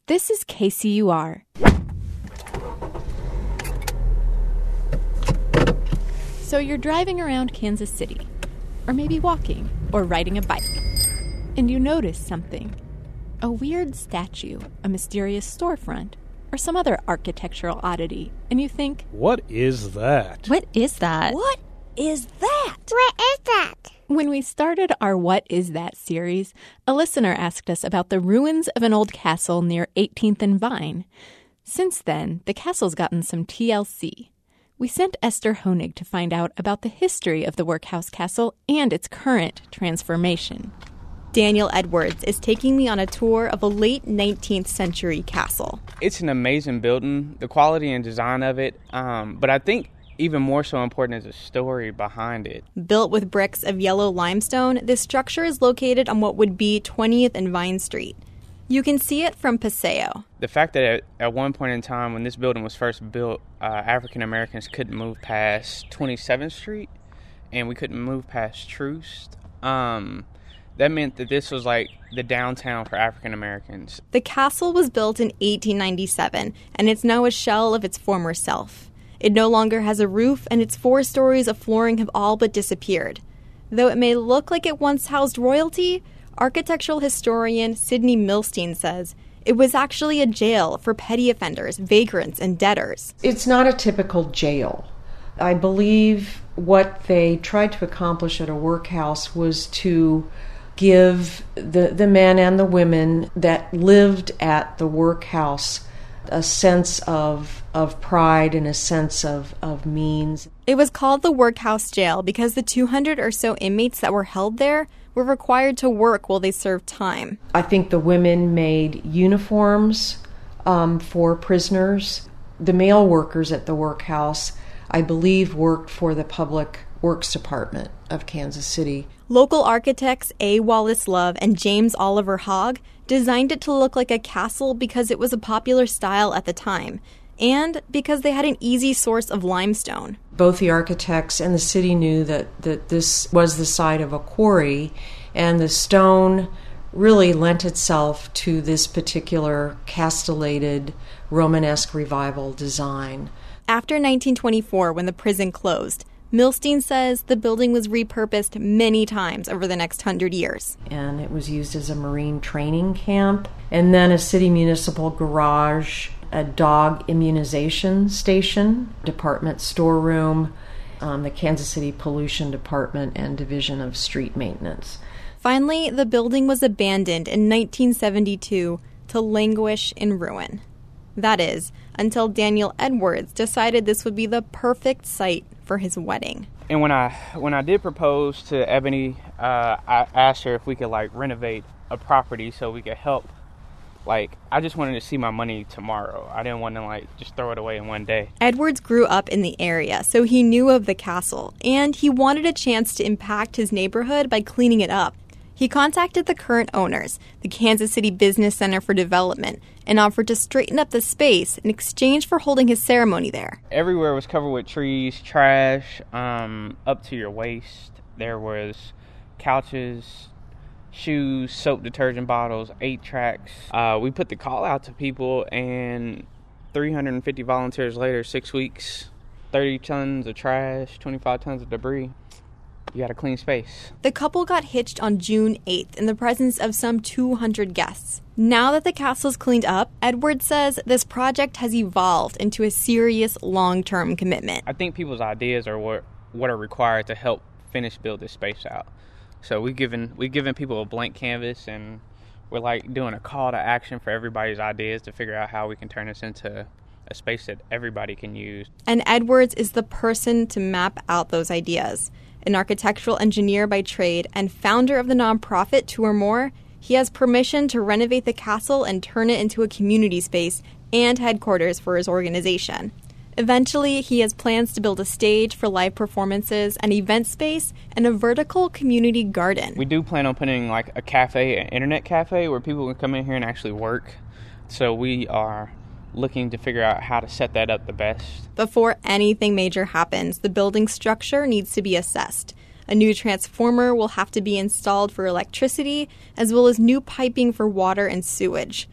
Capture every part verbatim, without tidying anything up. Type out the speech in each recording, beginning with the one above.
This is K C U R. So you're driving around Kansas City, or maybe walking, or riding a bike, and you notice something. A weird statue, a mysterious storefront, or some other architectural oddity, and you think, what is that? What is that? What is that? What is that? When we started our What Is That series, a listener asked us about the ruins of an old castle near eighteenth and Vine. Since then, the castle's gotten some T L C. We sent Esther Honig to find out about the history of the Workhouse Castle and its current transformation. Daniel Edwards is taking me on a tour of a late nineteenth century castle. It's an amazing building, the quality and design of it, um, but I think even more so important is the story behind it. Built with bricks of yellow limestone, this structure is located on what would be twentieth and Vine Street. You can see it from Paseo. The fact that at, at one point in time when this building was first built, uh, African Americans couldn't move past twenty-seventh Street, and we couldn't move past Troost. Um, that meant that this was like the downtown for African Americans. The castle was built in eighteen ninety-seven, and it's now a shell of its former self. It no longer has a roof, and its four stories of flooring have all but disappeared. Though it may look like it once housed royalty, architectural historian Sidney Milstein says it was actually a jail for petty offenders, vagrants, and debtors. It's not a typical jail. I believe what they tried to accomplish at a workhouse was to give the, the men and the women that lived at the workhouse a sense of of pride and a sense of, of means. It was called the Workhouse Jail because the two hundred or so inmates that were held there were required to work while they served time. I think the women made uniforms um, for prisoners. The male workers at the workhouse, I believe, worked for the Public Works Department of Kansas City. Local architects A. Wallace Love and James Oliver Hogg designed it to look like a castle because it was a popular style at the time, and because they had an easy source of limestone. Both the architects and the city knew that, that this was the site of a quarry, and the stone really lent itself to this particular castellated Romanesque revival design. After nineteen twenty-four, when the prison closed, Milstein says the building was repurposed many times over the next hundred years. And it was used as a Marine training camp, and then a city municipal garage, a dog immunization station, department storeroom, um, the Kansas City Pollution Department, and Division of Street Maintenance. Finally, the building was abandoned in nineteen seventy-two to languish in ruin. That is, until Daniel Edwards decided this would be the perfect site for his wedding. And when I when I did propose to Ebony, uh, I asked her if we could like renovate a property so we could help. Like, I just wanted to see my money tomorrow. I didn't want to like just throw it away in one day. Edwards grew up in the area, so he knew of the castle, and he wanted a chance to impact his neighborhood by cleaning it up. He contacted the current owners, the Kansas City Business Center for Development, and offered to straighten up the space in exchange for holding his ceremony there. Everywhere was covered with trees, trash, um, up to your waist. There was couches, shoes, soap detergent bottles, eight tracks. Uh, we put the call out to people, and three hundred fifty volunteers later, six weeks, thirty tons of trash, twenty-five tons of debris. You got a clean space. The couple got hitched on June eighth in the presence of some two hundred guests. Now that the castle's cleaned up, Edwards says this project has evolved into a serious long-term commitment. I think people's ideas are what what are required to help finish build this space out. So we've given we've given people a blank canvas, and we're like doing a call to action for everybody's ideas to figure out how we can turn this into a space that everybody can use. And Edwards is the person to map out those ideas. An architectural engineer by trade and founder of the nonprofit Two or More, he has permission to renovate the castle and turn it into a community space and headquarters for his organization. Eventually, he has plans to build a stage for live performances, an event space, and a vertical community garden. We do plan on putting like a cafe, an internet cafe, where people can come in here and actually work. So we are looking to figure out how to set that up the best. Before anything major happens, the building structure needs to be assessed. A new transformer will have to be installed for electricity, as well as new piping for water and sewage.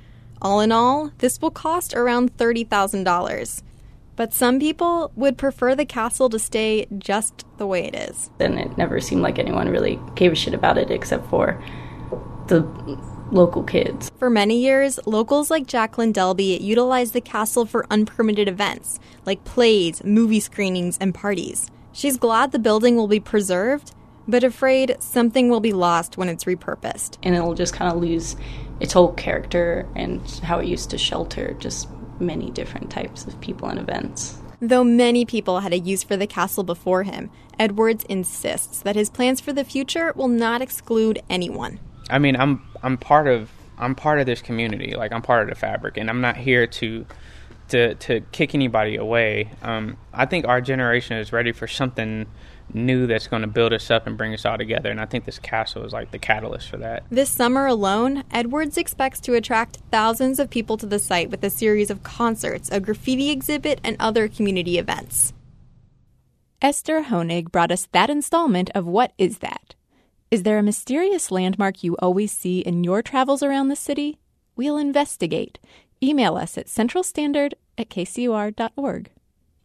All in all, this will cost around thirty thousand dollars. But some people would prefer the castle to stay just the way it is. And it never seemed like anyone really gave a shit about it except for the local kids. For many years, locals like Jacqueline Delby utilized the castle for unpermitted events, like plays, movie screenings, and parties. She's glad the building will be preserved, but afraid something will be lost when it's repurposed. And it'll just kind of lose its whole character and how it used to shelter just many different types of people and events. Though many people had a use for the castle before him, Edwards insists that his plans for the future will not exclude anyone. I mean, I'm I'm part of I'm part of this community. Like, I'm part of the fabric, and I'm not here to to to kick anybody away. Um, I think our generation is ready for something new that's going to build us up and bring us all together, and I think this castle is like the catalyst for that. This summer alone, Edwards expects to attract thousands of people to the site with a series of concerts, a graffiti exhibit, and other community events. Esther Honig brought us that installment of What Is That? Is there a mysterious landmark you always see in your travels around the city? We'll investigate. Email us at centralstandard at k c u r dot org.